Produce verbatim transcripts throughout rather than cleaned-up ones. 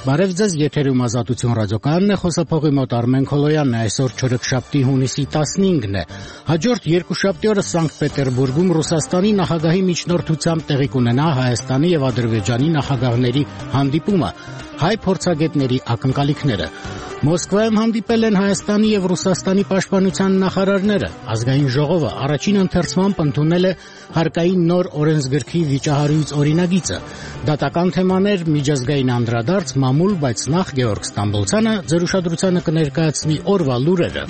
Բարև ձեզ, եթերում Ազատություն ռադիոկայանն է, խոսափողի մոտ Արմեն Քոլոյանն է, այսօր չորեքշաբթի հունիսի տասնինգն է։ Հաջորդ երկուշաբթի օրը Սանկտ Պետերբուրգում Ռուսաստանի նախագահի միջնորդությամբ տեղի կունենա Հայաստանի եւ Ադրբեջանի նախագահների հանդիպումը, հայ փորձագետների ակնկալիքները։ Մոսկվայում հանդիպել են Հայաստանի եւ Ռուսաստանի պաշտպանության նախարարները։ Ազգային ժողովը առաջին ընթերցմամբ ընդունել է հարկային նոր օրենսգրքի վիճահարույց օրինագիծը։ Դատական թեմաներ, միջազգային անդրադարձ, մամուլ, բայց նախ Գեորգ Ստամբոլցյանը ձեր ուշադրությանը կներկայացնի օրվա լուրերը։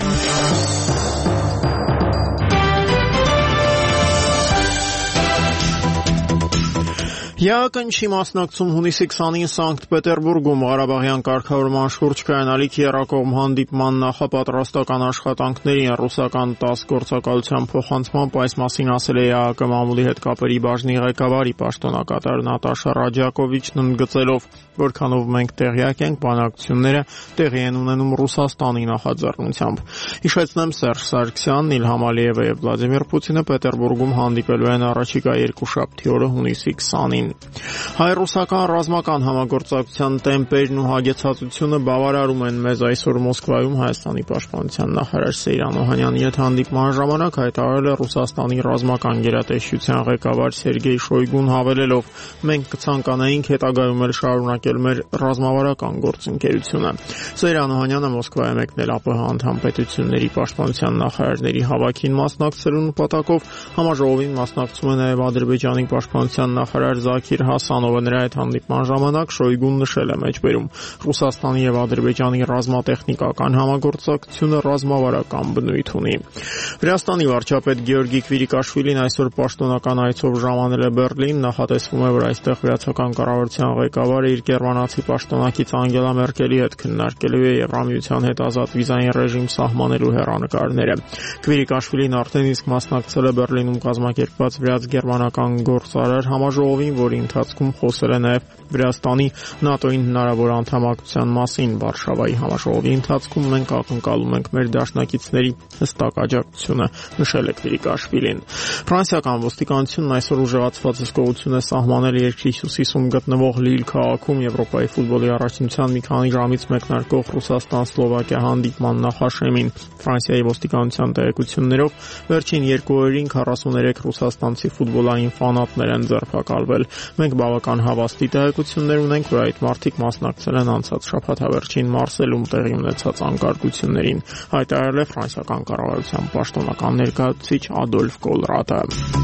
Յակնչի մասնակցում հունիսի քսանին Սանկտ Պետերբուրգում Ղարաբաղյան կարգավորման շուրջ կայանալիք եռակողմ հանդիպման նախապատրաստական աշխատանքներին ռուսական տասը գործակալության փոխանցմամբ այս մասին ասել է ԵԱՀԿ մամուլի հետ կապերի բաժնի ղեկավարի պաշտոնակատար Նատաշա Ռաջակովիչն ընդգծելով, որքանով մենք տեղյակ ենք, բանակցությունները տեղի են ունենում Ռուսաստանի նախաձեռնությամբ։ Հիշեցնեմ, Սերժ Սարգսյանն, Իլհամ Ալիևը եւ Վլադիմիր Պուտինը Պետերբուրգում հանդիպելու են առաջիկա երկուշաբթի օրը հունիսի քսանին։ Հայ-ռուսական ռազմական համագործակցության տեմպերն ու հագեցածությունը բավարարում են մեզ այսօր Մոսկվայում Հայաստանի պաշտպանության նախարար Սեյրան Օհանյանի հետ հանդիպման ժամանակ հայտարարել է Ռուսաստանի ռազմական գերատեսչության ղեկավար Սերգեյ Շոյգուն հավելելով. մենք կցանկանայինք հետագայում էլ շարունակել մեր ռազմավարական գործընկերությունը։ Սեյրան Օհանյանը Մոսկվա է մեկնել ԱՊՀ անդամ պետությունների պաշտպանության նախարարների հավաքին մասնակցելու նպատակով համաժողովին մասնակցում է նաև Ադրբեջանի պաշտպանության նախարար Զաքիր Հասանովը։ Նրա հետ հանդիպման ժամանակ Շոյգուն նշել է մեջբերում Ռուսաստանի եւ Ադրբեջանի ռազմատեխնիկական համագործակցությունը ռազմավարական բնույթ ունի։ Վրաստանի վարչապետ Գեորգի Քվիրիկաշվիլին այսօր պաշտոնական այցով ժամանել է Բեռլին, նախատեսվում է, որ այստեղ վրացական կառավարության ղեկավարը իր գերմանացի պաշտոնակից Անգելա Մերկելի հետ քննարկելու է Եվրամիության հետ ազատ վիզային ռեժիմ սահմանելու հեռանկարները։ Քվիրիկաշվիլին արդեն իսկ մասնակցել է Բեռլինում կազմակերպված վրաց-գերմանական գործարար համաժողովին, որի ընթացքում խոսել է նաև Վրաստանի ՆԱՏՕ-ին հնարավոր անդամակցության մասին։ Վարշավայի համաժողովի ընթացքում մենք ակնկալում ենք մեր դաշնակիցների հստակ աջակցությունը, նշել է Քվիրիկաշվիլին։ Ֆրանսիական ոստիկանությունն այսօր ուժեղացված հսկողություն է սահմանել երկրի հյուսիսում գտնվող Լիլ քաղաքում Եվրոպայի ֆուտբոլի առաջնության մի քանի ժամից մեկնարկող Ռուսաստան-Սլովակիա հանդիպման նախաշեմին։ Ֆրանսիայի ոստիկանության տեղեկություններով վերջին երկու օրերին քառասուներեք ռուսաստանցի ֆուտբոլային ֆանատներ են ձերբակալվել։ Մենք բավական հավաստի տեղեկություններ ունենք, որ այդ մարդիկ մասնակցել են անցած շաբաթավերջին Մարսելում տեղի ունեցած անկարգություններին, հայտարարել է ֆրանսիական կառավարության պաշտոնական ներկայացուցիչ Ադոլֆ Կոլրատը։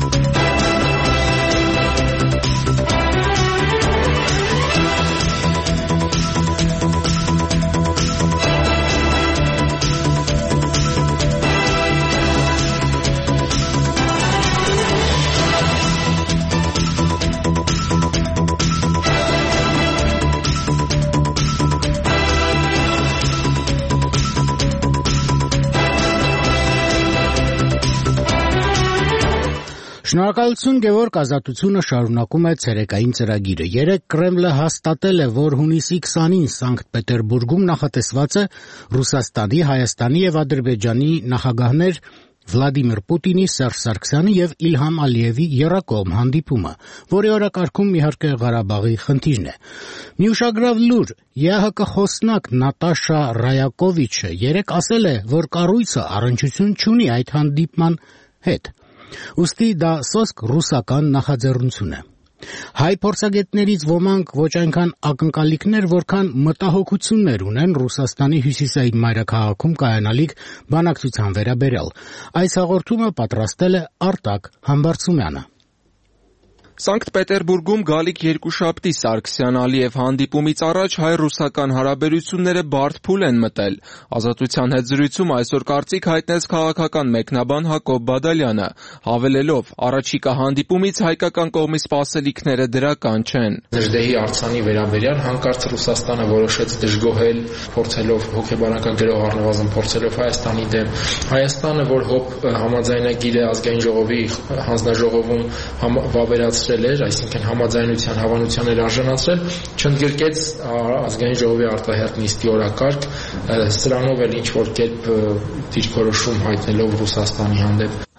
Շնորհակալություն Գևորգ, Ազատությունը շարունակում է ցերեկային ծրագիրը։ Երեկ Կրեմլը հաստատել է, որ հունիսի քսանին Սանկտ Պետերբուրգում նախատեսված է Ռուսաստանի, Հայաստանի եւ Ադրբեջանի նախագահներ Վլադիմիր Պուտինի, Սերժ Սարգսյանի եւ Իլհամ Ալիևի եռակողմ հանդիպումը, որի օրակարգում իհարկե Ղարաբաղի խնդիրն է։ Մի ուշագրավ լուր. ԵԱՀԿ խոսնակ Նատաշա Ռայակովիչը երեկ ասել է, որ կառույցը առնչություն չունի այդ հանդիպման հետ։ Ուստի դա սոսկ ռուսական նախաձեռնություն է։ Հայ փորձագետներից ոմանք ոչ այնքան ակնկալիքներ, որքան մտահոգություններ ունեն Ռուսաստանի հյուսիսային մայրաքաղաքում կայանալիք բանակցության վերաբերյալ։ Այս հաղորդումը պատրաստել է Արտակ Համբարձումյանը։ Սանկտ Պետերբուրգում գալիք երկուշաբթի Սարգսյան-Ալիև հանդիպումից առաջ հայ-ռուսական հարաբերությունները բարդ փուլ են մտել։ Ազատության հետ զրույցում այսօր կարծիք հայտնեց քաղաքական մեկնաբան Հակոբ Բադալյանը, հավելելով, առաջիկա հանդիպումից հայկական կողմի սպասելիքները դրական չեն։ Դժդեհի արձանի վերաբերյալ հանկարծ Ռուսաստանը որոշեց դժգոհել, փորձելով հոգեբանական առնվազն փորձելով Հայաստանի դեմ։ Հայաստանը, որ հոբ համաձայնագիրը ազգային ժողովի հանձնաժողովում վավերացրել էր, այսինքն համաձայնության հավանության էր արժանացրել, չընդգրկեց ազգային ժողովի արտահերթ նիստի օրակարգ, սրանով էլ ինչ որ կերպ դիրքորոշում հայտնելով Ռուսաստանի հանդեպ։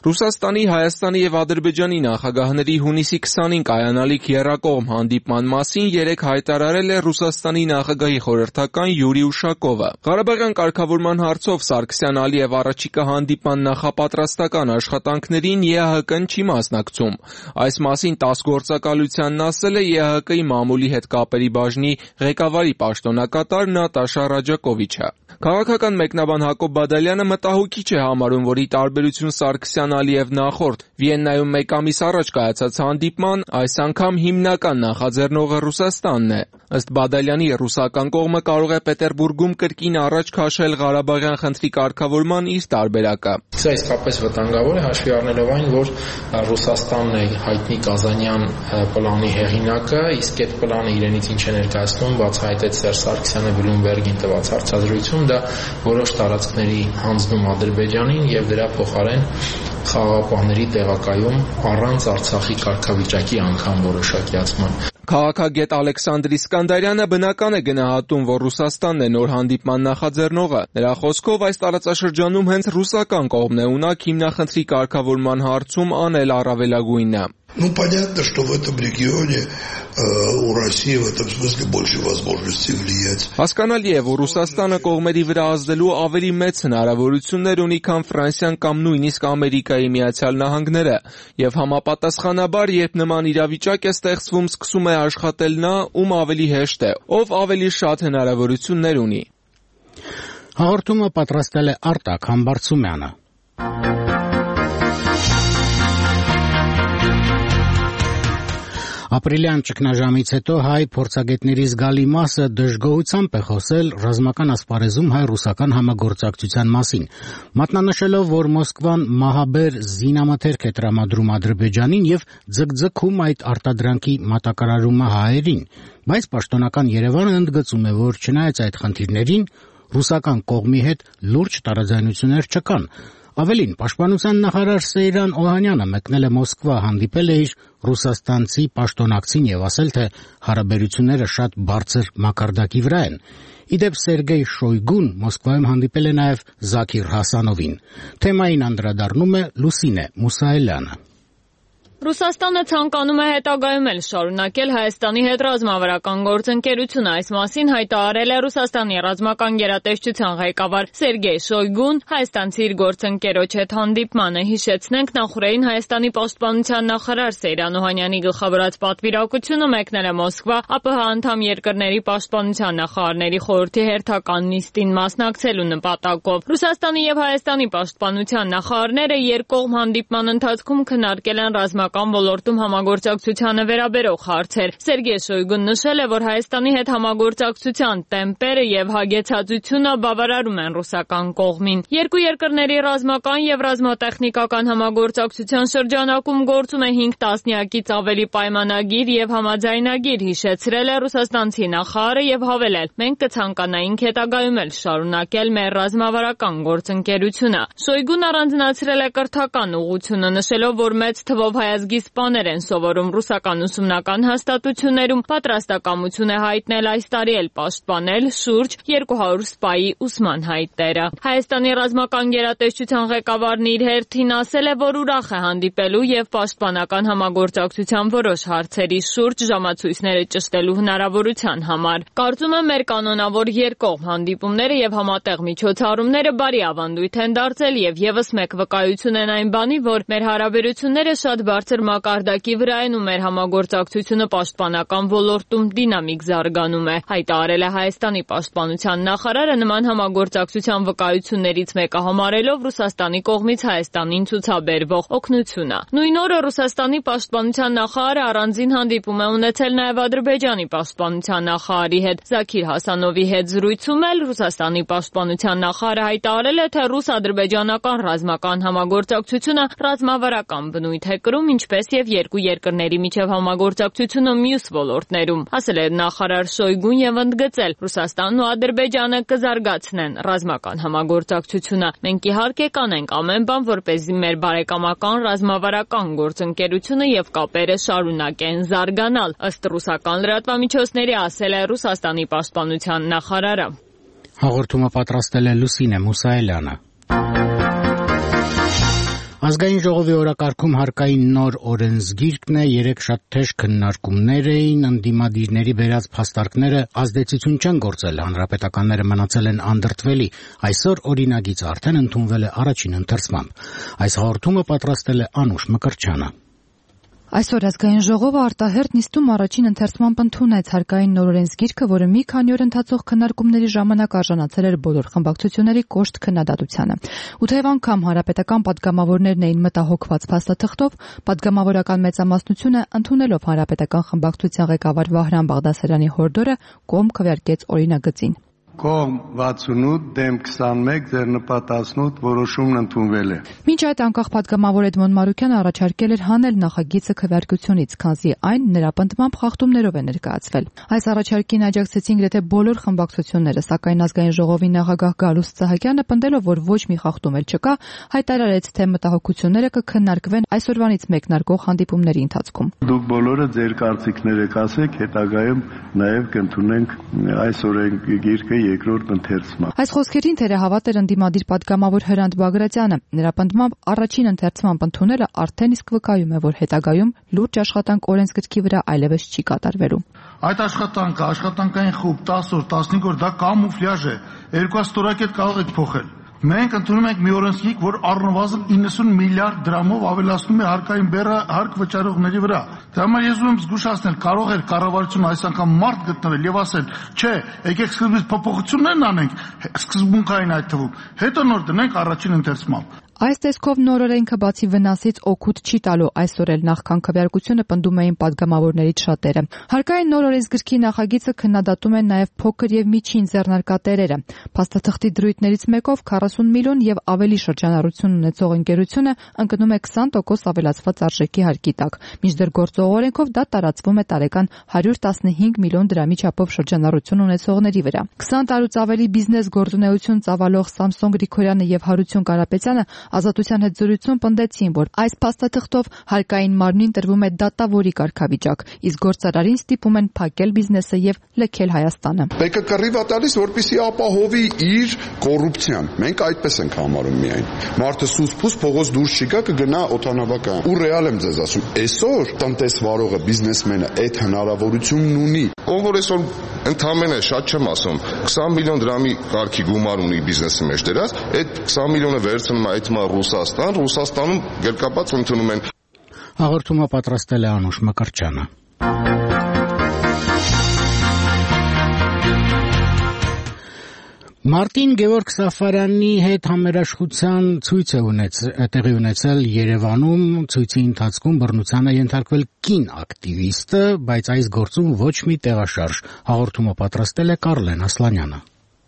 Ռուսաստանի, Հայաստանի եւ Ադրբեջանի նախագահների հունիսի քսանին կայանալիք եռակողմ հանդիպման մասին երեկ հայտարարել է Ռուսաստանի նախագահի խորհրդական Յուրի Ուշակովը։ Ղարաբաղյան կարգավորման հարցով Սարգսյան-Ալիև առաջիկա հանդիպման նախապատրաստական աշխատանքներին ԵԱՀԿ-ն չի մասնակցում։ Այս մասին ՏԱՍՍ գործակալությանն ասել է ԵԱՀԿ-ի մամուլի հետ կապերի բաժնի ղեկավարի պաշտոնակատար Նատաշա Ռաջակովիչը։ Քաղաքական մեկնաբան Հակոբ Բադալյանը մտահոգիչ է համարում, որ ի տարբերություն Սարգսյան-Ալիև նախորդ Վիեննայում մեկ ամիս առաջ կայացած հանդիպման, այս անգամ հիմնական նախաձեռնողը Ռուսաստանն է։ Ըստ Բադալյանի, ռուսական կողմը կարող է Պետերբուրգում կրկին առաջ քաշել Ղարաբաղյան խնդրի կարգավորման իր տարբերակը։ Սա իսկապես վտանգավոր է, հաշվի առնելով այն, որ Ռուսաստանն է հայտնի Կազանյան պլանի հեղինակը, իսկ այդ պլանը իրենից ինչ է ներկայացնում, բացահայտեց Սերժ Սարգսյանը Բլումբերգին տված հարցազրույցում, դա որոշ տարածքների հանձնում Ադրբեջանին եւ դրա փոխարեն խաղաղապահների տեղակայում առանց Արցախի կարգավիճակի անգամ որոշակիացման։ Քաղաքագետ Ալեքսանդր Իսկանդարյանը բնական է գնահատում, որ Ռուսաստանն է նոր հանդիպման նախաձեռնողը։ Նրա խոսքով այս տարածաշրջանում հենց ռուսական կողմն է ունակ հիմնախնդրի կարգավորման հարցում անել առավելագույնը։ Ну, понятно, что в этом регионе э, у России в этом смысле больше возможностей влиять. Հասկանալի է, որ Ռուսաստանը կողմերի վրա ազդելու ավելի մեծ հնարավորություններ ունի, քան Ֆրանսիան կամ նույնիսկ Ամերիկայի Միացյալ Նահանգները, եւ համապատասխանաբար, երբ նման իրավիճակ է ստեղծվում, սկսում է աշխատել նա, ում ավելի հեշտ է, ով ավելի շատ հնարավորություններ ունի։ Հաղորդումը պատրաստել է Արտակ Համբարձումյանը։ Ապրիլյան ճգնաժամից հետո հայ փորձագետների զգալի մասը դժգոհությամբ է խոսել ռազմական ասպարեզում հայ-ռուսական համագործակցության մասին, մատնանշելով, որ Մոսկվան մահաբեր զինամթերք է տրամադրում Ադրբեջանին եւ ձգձգում այդ արտադրանքի մատակարարումը հայերին, բայց պաշտոնական Երևանը ընդգծում է, որ չնայած այդ խնդիրներին, ռուսական կողմի հետ լուրջ տարաձայնություններ չկան։ Ավելին, պաշտպանության նախարար Սեյրան Օհանյանը մեկնել է Մոսկվա, հանդիպել է իր ռուսաստանցի պաշտոնակցին եւ ասել, թե հարաբերությունները շատ բարձր մակարդակի վրա են։ Իդեպ Սերգեյ Շոյգուն Մոսկվայում հանդիպել է նաեւ Զաքիր Հասանովին։ Թեմային անդրադառնում է Լուսինե Մուսայելյանը։ Ռուսաստանը ցանկանում է հետագայում էլ շարունակել Հայաստանի հետ ռազմավարական գործընկերությունը։ Այս մասին հայտարարել է Ռուսաստանի ռազմական գերատեսչության ղեկավար Սերգեյ Շոյգուն Հայաստանցի իր գործընկերոջ հետ հանդիպմանը։ Հիշեցնենք, նախորդին Հայաստանի պաշտպանության նախարար Սեյրան Օհանյանի գլխավորած պատվիրակությունը մեկնել է Մոսկվա ԱՊՀ անդամ երկրների պաշտպանության նախարարների խորհրդի հերթական նիստին մասնակցելու նպատակով։ Ռուսաստանի եւ Հայաստանի պաշտպանության նախարարները երկկողմ հանդիպման ընթացքում քննարկել են ռազմական ոլորտում համագործակցությանը վերաբերող հարցեր։ Սերգեյ Շոյգուն նշել է, որ Հայաստանի հետ համագործակցության տեմպերը եւ հագեցածությունը բավարարում են ռուսական կողմին։ Երկու երկրների ռազմական եւ ռազմատեխնիկական համագործակցության շրջանակում գործում է հինգ տասնյակից ավելի պայմանագիր եւ համաձայնագիր, հիշեցրել է ռուսաստանցի նախարարը եւ հավելել. մենք կցանկանայինք հետագայում էլ շարունակել մեր ռազմավարական գործընկերությունը։ Շոյգուն առանձնացրել է կրթական ուղղությունը, նշելով, որ մեծ թվով հայազգի սպաներ են սովորում ռուսական ուսումնական հաստատություններում, պատրաստակամություն է հայտնել այս տարի էլ պաշտպանել շուրջ երկու հարյուր սպայի ուսման հայտերը։ Հայաստանի ռազմական գերատեսչության ղեկավարն իր հերթին ասել է, որ ուրախ է հանդիպելու եւ պաշտպանական համագործակցության որոշ հարցերի շուրջ ժամացույցները ճշտելու հնարավորության համար։ Կարծում եմ, մեր կանոնավոր երկկողմ հանդիպումները եւ համատեղ միջոցառումները բարի ավանդույթ են դարձել եւ եւս մեկ վկայություն են այն բանի, որ մեր հարաբերությունները շատ բարձր մակարդակի վրա են ու մեր համագործակցությունը պաշտպանական ոլորտում դինամիկ զարգանում է, հայտարարել է Հայաստանի պաշտպանության նախարարը նման համագործակցության վկայություններից մեկը համարելով Ռուսաստանի կողմից Հայաստանին ցուցաբերվող օգնությունը։ Նույն օրը Ռուսաստանի պաշտպանության նախարարը առանձին հանդիպում է ունեցել նաև Ադրբեջանի պաշտպանության նախարարի հետ։ Զաքիր Հասանովի հետ զրույցում էլ Ռուսաստանի պաշտպանության նախարարը հայտարարել է, թե ռուս-ադրբեջանական ռազմական համագործակցությունը ռազմավարական բնույթ է կրում, ինչպես եւ երկու երկրների միջև համագործակցությունը մյուս ոլորտներում, ասել է նախարար Շոյգուն եւ ընդգծել. Ռուսաստանն ու Ադրբեջանը կզարգացնեն ռազմական համագործակցությունը։ Մենք իհարկե կանենք ամեն բան, որպեսզի մեր բարեկամական ռազմավարական գործընկերությունը եւ կապերը շարունակեն զարգանալ, ըստ ռուսական լրատվամիջոցների ասել է Ռուսաստանի պաշտպանության նախարարը։ Հաղորդումը պատրաստել է Լուսինե Մուսայելյանը։ Ազգային ժողովի օրակարգում հարկային նոր օրենսգիրկն է, երեք շատ թեժ քննարկումներ էին, ընդդիմադիրների բերած փաստարկները ազդեցություն չեն գործել, հանրապետականները մնացել են անդրդվելի, այսօր օրինագիծը արդեն ընդունվել է առաջին ընթերցմամբ։ Այս հաղորդումը պատրաստել է Անուշ Մկրտչյանը։ Այսօր ազգային ժողովը արտահերթ նիստում առաջին ընթերցմամբ ընդունեց հարկային նոր օրենսգիրքը, որը մի քանի օր ընթացող քննարկումների ժամանակ արժանացել էր բոլոր խմբակցությունների կոշտ քննադատությանը։ ու թեև անգամ հանրապետական падգամավորներն էին մտահոգված փաստաթղթով, падգամավորական մեծամասնությունը ընդունելով հանրապետական խմբակցության ղեկավար Վահրամ Բաղդասարյանի հորդորը կողմ քվեարկեց օրինագծին։ Կողմ վաթսունութ, դեմ քսանմեկ, ձեռնպատ տասնութ, որոշումն ընդունվել է։ Մինչ այդ անկախ падգամավոր Էդմոն Մարուկյանը առաջարկել էր հանել նախագիծը քվեարկությունից, քանզի այն նրա պնդմամբ խախտումներով է ներկայացվել։ Այս առաջարկին աջակցեցին գրեթե բոլոր խմբակցությունները, սակայն ազգային ժողովի նախագահ Գալուստ Սահակյանը պնդելով, որ ոչ մի խախտում էլ չկա, հայտարարեց, թե մտահոգությունները կքննարկվեն այսօրվանից մեկնարկող հանդիպումների ընթացքում։ Դուք բոլորը ձեր կարծիքները կասեք, հետագայում նաև կընդունենք այս օրենսգիրքը երկրորդ ընթերցմամբ։ Այս խոսքերին թերահավատ էր ընդդիմադիր падգամավոր Հրանտ Բագրատյանը։ Նրա պնդմամբ առաջին ընթերցմամբ ընդունելը արդեն իսկ վկայում է, որ հետագայում լուրջ աշխատանք օրենսգրքի վրա այլևս չի կատարվելու։ Այդ աշխատանքը, աշխատանքային խումբ տասը օր, տասնհինգ օր, դա կամուֆլյաժ է։ Երկու ստորակետ կարող եք փոխել։ Մենք ընդունում ենք մի օրենսգիրք, որ առնվազն իննսուն միլիարդ դրամով ավելացնում է հարկային բեռը հարկ վճարողների վրա։ Դա համար ես ուզում եմ զգուշացնել, կարող էր կառավարությունը այս անգամ մարդ գտնել եւ ասել, չէ, եկեք սկզբից փոփոխություններն անենք, սկզբունքային այդ թվում, հետո նոր դնենք առաջին ընթերցմամբ։ Այս տեսքով նոր օրենքը բացի վնասից օգուտ չի տալու, այսօր էլ նախքան քվեարկությունը պնդում էին падգամավորներից շատերը։ Հարկային նոր օրենսգրքի նախագիծը քննադատում են նաև փոքր եւ միջին ձեռնարկատերերը։ Փաստաթղթի դրույթներից մեկով քառասուն միլիոն եւ ավելի շրջանառություն ունեցող ընկերությունը ընկնում է քսան տոկոս ավելացված արժեքի հարկի տակ, մինչդեռ գործող օրենքով դա տարածվում է տարեկան հարյուր տասնհինգ միլիոն դրամի չափով շրջանառություն ունեցողների վրա։ քսան տարուց ավելի բիզնես գործունեություն ծավալող Սամսոն Գրիգորյանը եւ Հարություն Կարապետյանը Ազատության հետ զրույցում պնդեցին, որ այս փաստաթղթով հարկային մարմնին տրվում է դատավորի կարգավիճակ, իսկ գործարարին ստիպում են փակել բիզնեսը եւ լքել Հայաստանը։ Մեկը կռիվ է տալիս, որպեսզի ապահովի իր կոռուպցիան։ Մենք այդպես ենք համարում միայն։ Մարդը սուս-փուս փողոց դուրս չի գա, կգնա օդանավակայան։ Ու ռեալ եմ ձեզ ասում, այսօր տնտեսվարողը, բիզնեսմենը այդ հնարավորությունն ունի։ Ով որ այսօր ընդամենը շատ չեմ ասում, քսան միլիոն դրամի կարգի գումար ունի բիզնեսի մեջ դրած, այդ քսան միլիոնը վերցնում է այդ Ռուսաստան, Ռուսաստանում գերկապած ընդունում են։ Հաղորդումը պատրաստել է Անուշ Մկրտչյանը։ Մարտին Գևորգ Սաֆարյանի հետ համերաշխության ցույց է տեղի ունեցել Երևանում, ցույցի ընթացքում բռնության է ենթարկվել կին ակտիվիստը, բայց այս գործում ոչ մի տեղաշարժ։ Հաղորդումը պատրաստել է Կարլեն Ասլանյանը։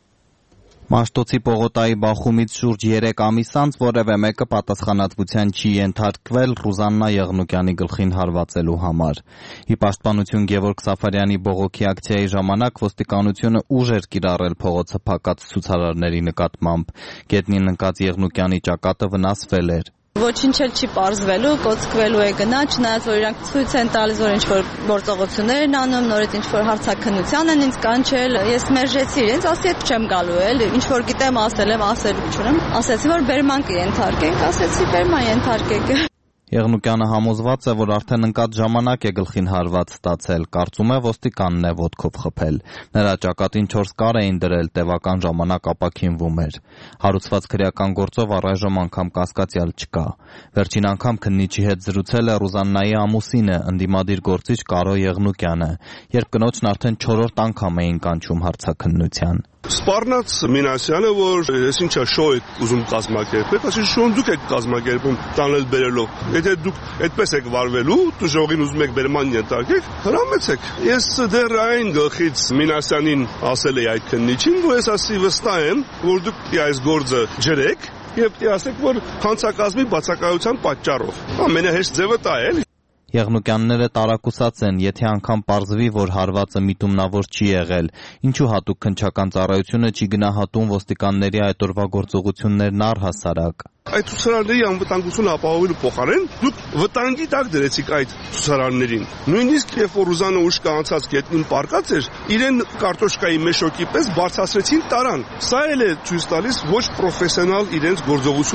Մաշտոցի Պողոտայի բախումից շուրջ երեք ամիս անց որևէ մեկը պատասխանատվության չի ենթարկվել Ռուզաննա Եղնուկյանի գլխին հարվածելու համար։ Ի պաշտպանություն Գևորգ Սաֆարյանի բողոքի ակցիայի ժամանակ ոստիկանությունը ուժ էր կիրառել փողոցը փակած ցուցարարների նկատմամբ։ Գետնին ընկած Եղնուկյանի ճակատը վնասվել էր։ Ոչինչ էլ չի պարզվելու, կոծկվելու է գնա, չնայած որ իրանք ցույց են տալիս, որ ինչ-որ գործողություններ են անում, նորից ինչ-որ հարցաքննության են ինձ կանչել, ես մերժեցի իրենց, ասի հետ չեմ գալու էլ, ինչ-որ գիտեմ ասել եմ, ասելու չունեմ, ասեցի, որ բերման կենթարկենք, ասեցի բերման ենթարկեք։ Եղնուկյանը համոզված է, որ արդեն ընկած ժամանակ է գլխին հարված ստացել, կարծում է ոստիկանն է ոտքով խփել։ Նրա ճակատին չորս կար էին դրել, տևական ժամանակ ապաքինվում էր։ Հարուցված քրեական գործով առայժմ անգամ կասկածյալ չկա։ Վերջին անգամ քննիչի հետ զրուցել է Ռուզաննայի ամուսինը, ընդդիմադիր գործիչ Կարո Եղնուկյանը, երբ կնոջն արդեն չորրորդ անգամ էին կանչում հարցաքննության։ Սպառնաց Մինասյանը, որ ես ինչա շոու եք ուզում կազմակերպել, ասի շոուն դուք եք կազմակերպում տանել բերելով։ Եթե դուք այդպես եք վարվելու, դու ժողին ուզում եք բերման ենթարկեք, հրամեցեք։ Ես դեռ այն գլխից Մինասյանին ասել էի այդ քննիչին, որ ես ասի վստահ եմ, որ դուք այս գործը ջրեք եւ ասեք, որ հանցակազմի բացակայության պատճառով։ Ամենահեշտ ձևը դա է։ Եղնուկյանները տարակուսած են, եթե անգամ պարզվի, որ հարվածը միտումնավոր չի եղել, ինչու հատուկ քննչական ծառայությունը չի գնահատում ոստիկանների այդ օրվա գործողություններն առհասարակ։ Այդ ցուցարարների անվտանգությունը ապահովելու փոխարեն դուք վտանգի տակ դրեցիք այդ ցուցարարներին։ Նույնիսկ երբ որ Ռուզանը ուշքա անցած գետնին պարկած էր, իրեն կարտոշկայի մեշոկի պես բարձրացրեցին տարան։ Սա էլ է ցույց տալիս ոչ պրոֆեսիոնալ իրենց գործողությունը։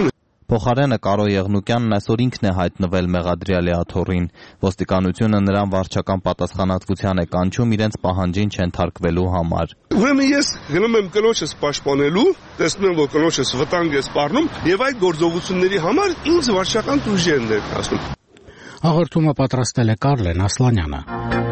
Փոխարենը Կարո Եղնուկյանն այսօր ինքն է հայտնվել մեղադրյալի աթոռին։ Ոստիկանությունը նրան վարչական պատասխանատվության է կանչում իրենց պահանջին չենթարկվելու համար։ Ուրեմն ես գնում եմ կնոջս պաշտպանելու, տեսնում եմ, որ կնոջս վտանգ է սպառնում, եւ այդ գործողությունների համար ինձ վարչական տուժի են ներկայացնում։ Հաղորդումը պատրաստել է Կարլեն Ասլանյանը։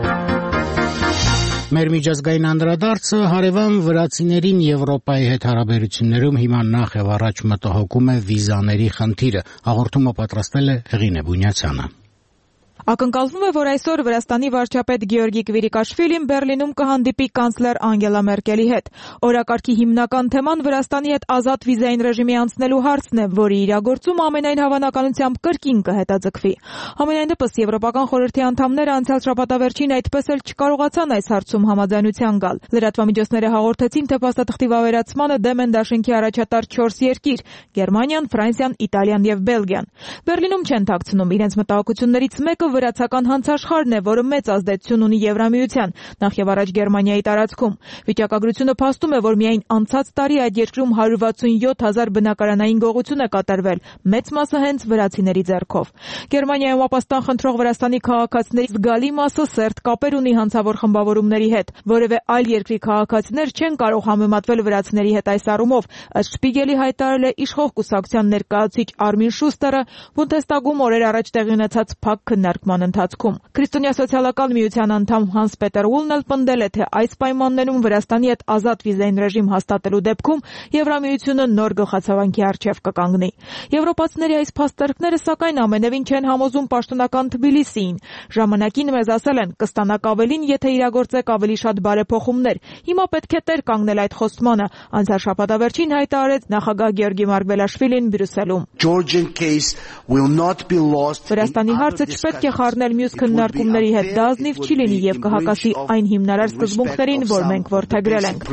Մեր միջազգային անդրադարձը հարևան վրացիներին Եվրոպայի հետ հարաբերություններում հիմա նախ եւ առաջ մտահոգում է վիզաների խնդիրը։ Հաղորդումը պատրաստել է Հեղինե Բունյացյանը։ Ակնկալվում է, որ այսօր Վրաստանի վարչապետ Գեորգի Կվիրիկաշվիլին Բեռլինում կհանդիպի կանցլեր Անգելա Մերկելի հետ։ Օրակարգի հիմնական թեման Վրաստանի հետ ազատ վիզային ռեժիմի անցնելու հարցն է, որի իրագործումը ամենայն հավանականությամբ կրկին կհետաձգվի։ Համենայնդեպս Եվրոպական խորհրդի անդամները անցյալ շաբաթավերջին այդպես էլ չկարողացան այս հարցում համաձայնության գալ։ Լրատվամիջոցները հաղորդեցին, թե փաստաթղթի վավերացմանը դեմ են դաշինքի առաջատար չորս երկիր՝ Գերմանիան, Ֆրանսիան, Իտալիան եւ Բելգիան։ Բեռլինում չեն թաքցնում իրենց մտահոգություններից մեկը վրացական հանցաշխարհն է, որը մեծ ազդեցություն ունի Եվրամիության, նախ եւ առաջ Գերմանիայի տարածքում։ Վիճակագրությունը փաստում է, որ միայն անցած տարի այդ երկրում հարյուր վաթսունյոթ հազար բնակարանային գողություն է կատարվել, մեծ մասը հենց վրացիների ձեռքով։ Գերմանիայում ապաստան խնդրող Վրաստանի քաղաքացիների զգալի մասը սերտ կապեր ունի հանցավոր խմբավորումների հետ։ Որևէ այլ երկրի քաղաքացիներ չեն կարող համեմատվել վրացիների հետ այս առումով, ըստ Շպիգելի հայտարարել է իշխող կուսակցության ներկայացուցիչ Արմին Շուստերը Բունդեստագում օրեր առաջ տեղի ունեցած փակ քննարկման ընթացքում։ Քրիստոնյա սոցիալական միության անդամ Հանս Պետեր Ուլն էլ պնդել է, թե այս պայմաններում Վրաստանի հետ ազատ վիզային ռեժիմ հաստատելու դեպքում Եվրամիությունը նոր գլխացավանքի առջև կկանգնի։ Եվրոպացիների այս փաստարկները սակայն ամենևին չեն համոզում պաշտոնական Թբիլիսիին։ Ժամանակին մեզ ասել են՝ կստանաք ավելին, եթե իրագործեք ավելի շատ բարեփոխումներ։ Հիմա պետք է տեր կանգնել այդ խոստմանը, անցյալ շաբաթավերջին հայտարարեց նախագահ Գեորգի Մարգվելաշվիլին Բրյուսելում։ Վրաստանի հարցը չպետք է խառնել մյուս քննարկումների հետ, դա ազնիվ չի լինի եւ կհակասի այն հիմնարար սկզբունքներին, որ մենք որդեգրել ենք։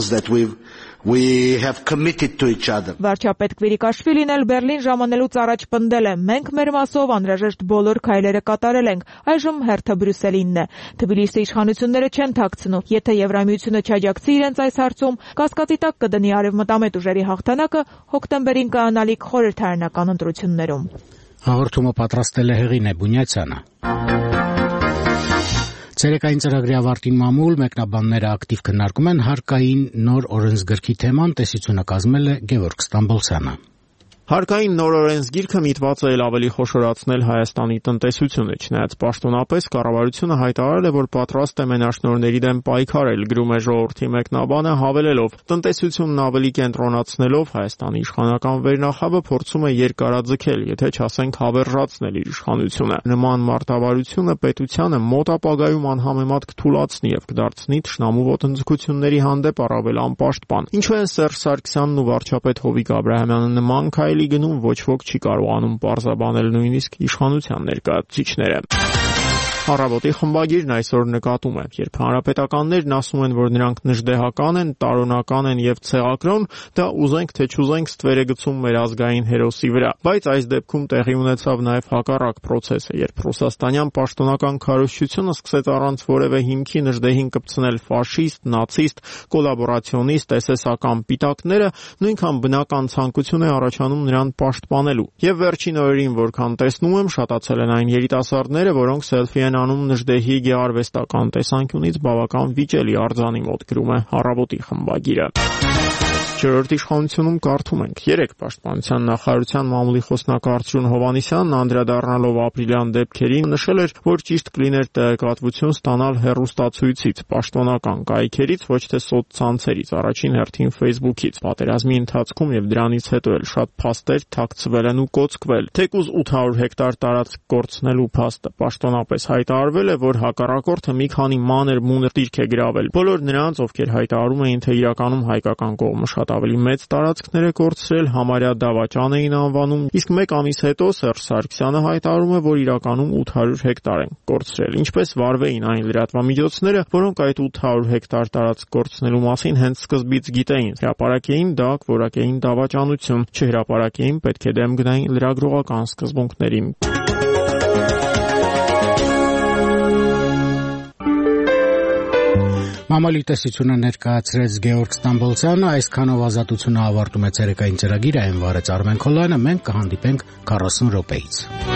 Վարչապետ Կվիրիկաշվիլին էլ Բեռլին ժամանելուց առաջ պնդել է. մենք մեր մասով անհրաժեշտ բոլոր քայլերը կատարել ենք, այժմ հերթը Բրյուսելինն է։ Թբիլիսի իշխանությունները չեն թաքցնում, եթե Եվրամիությունը չաջակցի իրենց այս հարցում, կասկածի տակ կդնի արևմտամետ ուժերի հաղթանակը հոկտեմբերին կայանալիք խորհրդարանական ընտրություններում։ Հաղորդումը պատրաստել է Հեղինե Բունյացյանը։ Ցերեկային ծրագրի ավարտին մամուլ մեկնաբանները ակտիվ քննարկում են հարկային նոր օրենսգրքի թեման, տեսությունը կազմել է Գևորգ Ստամբոլցյանը։ Հարկային նոր օրենսգիրքը միտված է ավելի խոշորացնել Հայաստանի տնտեսությունը, չնայած պաշտոնապես կառավարությունը հայտարարել է, որ պատրաստ է մենաշնորհների դեմ պայքարել, գրում է ժողովրդի մեկնաբանը, հավելելով. տնտեսությունն ավելի կենտրոնացնելով Հայաստանի իշխանական վերնախավը փորձում է երկարաձգել, եթե չասենք հավերժացնել իր իշխանությունը։ Նման մարտավարությունը պետությանը մոտ ապագայում անհամեմատ կթուլացնի եւ կդարձնի թշնամու ոտնձգությունների հանդեպ առավել անպաշտպան։ Ինչու են Սերժ Սարգսյանն ու վարչապետ Հովիկ Աբրահամյանը նման քայլի գնում, ոչ ոք չի կարողանում պարզաբանել նույնիսկ իշխանության ներկայացուցիչները։ Առավոտի խմբագիրն այսօր նկատում է, երբ հանրապետականներն ասում են, որ նրանք նժդեհական են, տարոնական են եւ ցեղակրոն, դա ուզենք թե չուզենք ստվեր է գցում մեր ազգային հերոսի վրա։ Բայց այս դեպքում տեղի ունեցավ նաեւ հակառակ process-ը, երբ ռուսաստանյան պաշտոնական քարոզչությունը սկսեց առանց որևէ հիմքի նժդեհին կպցնել ֆաշիստ, նացիստ, կոլաբորացիոնիստ, էսեսական պիտակները, նույնքան բնական ցանկություն է առաջանում նրան պաշտպանելու։ Եվ վերջին օրերին, որքան տեսնում եմ, շատացել են այն երիտասարդները, որոնք սելֆի են անում նժդեհի գեղարվեստական տեսանկյունից բավական վիճելի արձանի մոտ, գրում է Առավոտի խմբագիրը։ Չորրորդ իշխանությունում կարդում ենք. երեք պաշտպանության նախարարության մամուլի խոսնակ Արծրուն Հովհաննիսյանն անդրադառնալով ապրիլյան դեպքերին նշել էր, որ ճիշտ կլիներ տեղեկատվություն ստանալ հեռուստացույցից, պաշտոնական կայքերից, ոչ թե սոցցանցերից, առաջին հերթին Facebook-ից։ Պատերազմի ընթացքում եւ դրանից հետո էլ շատ փաստեր թաքցվել են ու կոծկվել։ Թեկուզ ութ հարյուր հեկտար տարածք կորցնելու փաստը պաշտոնապես հայտարարվել է, որ հակառակորդը մի քանի մանր մունր դիրք է գրավել։ Բոլոր նրանց, ովքեր հայտարարում էին, թե իրականում հայկական կողմը շատ ավելի մեծ տարածքներ է կորցրել, համարյա դավաճան էին անվանում, իսկ մեկ ամիս հետո Սերժ Սարգսյանը հայտարարում է, որ իրականում ութ հարյուր հեկտար են կորցրել։ Ինչպես վարվեին այն լրատվամիջոցները, որոնք այդ ութ հարյուր հեկտար տարածք կորցնելու մասին հենց սկզբից գիտեին, հրապարակեին դա, որակեին դավաճանություն, չհրապարակեին, պետք է դեմ գնային լրագրողական սկզբունքներին։ Մամալի տեսությունը ներկայացրեց Գեորգ Ստամբոլցյանը, այսքանով Ազատությունը ավարտում է ցերեկային ծրագիրը, այն վարեց Արմեն Քոլյանը, մենք կհանդիպենք քառասուն րոպեից։